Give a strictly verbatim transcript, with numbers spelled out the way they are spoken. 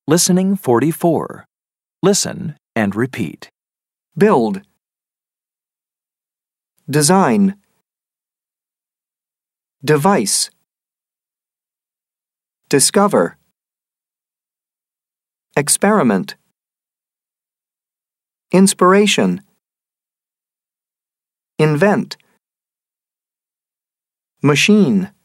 Listening forty-four. Listen and repeat. Build. Design. Device. Discover. Experiment. Inspiration. Invent. Machine.